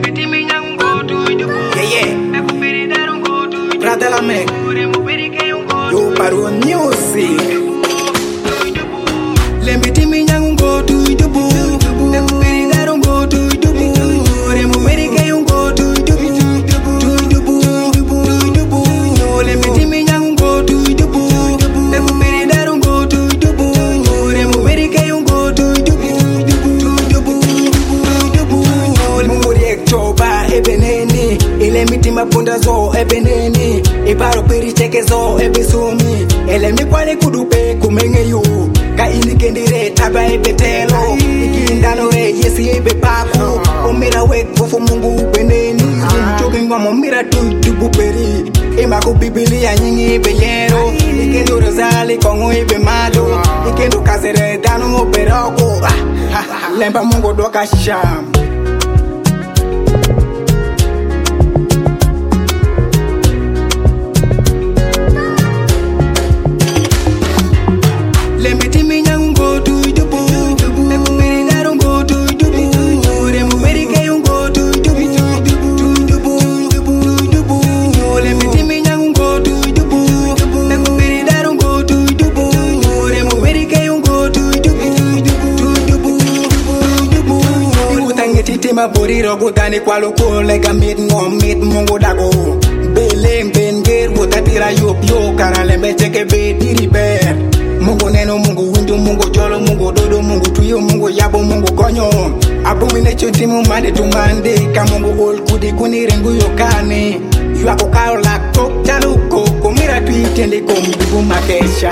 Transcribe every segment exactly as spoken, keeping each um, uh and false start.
Yeah, yeah. Brother la me. Yo paro music. Let me tell me young go to the boo. Never very that don't go to the boo. Remo America you go to the boo. To the boo, to the boo. Let me tell me young go to the boo. Never very that don't go to the boo. Remo America you go to the boo. To the boo, to the boo. Muri ektoba ebeneni. Ile mitima punda zo ebeneni. Ibaro peri cheke zo ebesumi. Ele mi kwale kudupe kumenge yu. Ka ini kendire taba ebetelo. Ikindano re yesi ebe paku. Omira wek fufu mungu beneni. Mchoke ngoma mira tu dubu peri. Ima ku bibilia nyingi ebe yero. Ikendo rozali kongo ebe malo. Ikendo kazere dano operoko. Lemba mungu doka sham. Ma boriro gutani kwalo kole gamit ngomit mungu dago belem benger gutatira yop yo karalembe cheke be diri ber mungu neno mungu windu mungu jolo mungu dodo mungu tuyo mungu yabo mungu konyo abomination timu mande tumande ka mungu ol kudi kuni rengu yo kane yako karo lakto chaluko komira tuitende kombibu makesha.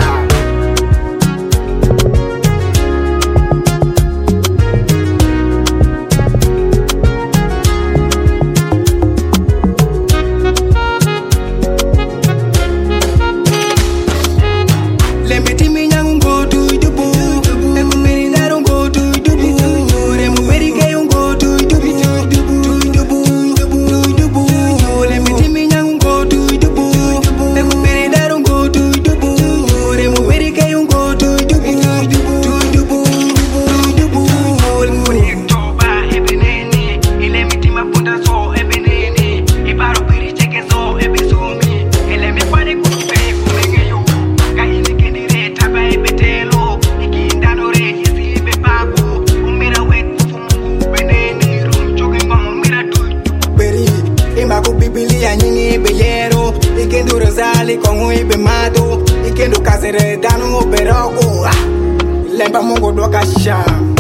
Bibilia nyingi beyero. Ikendo rozali kongo ibe mato. Ikendo kazere dano operoko. Lemba mungu doka sham.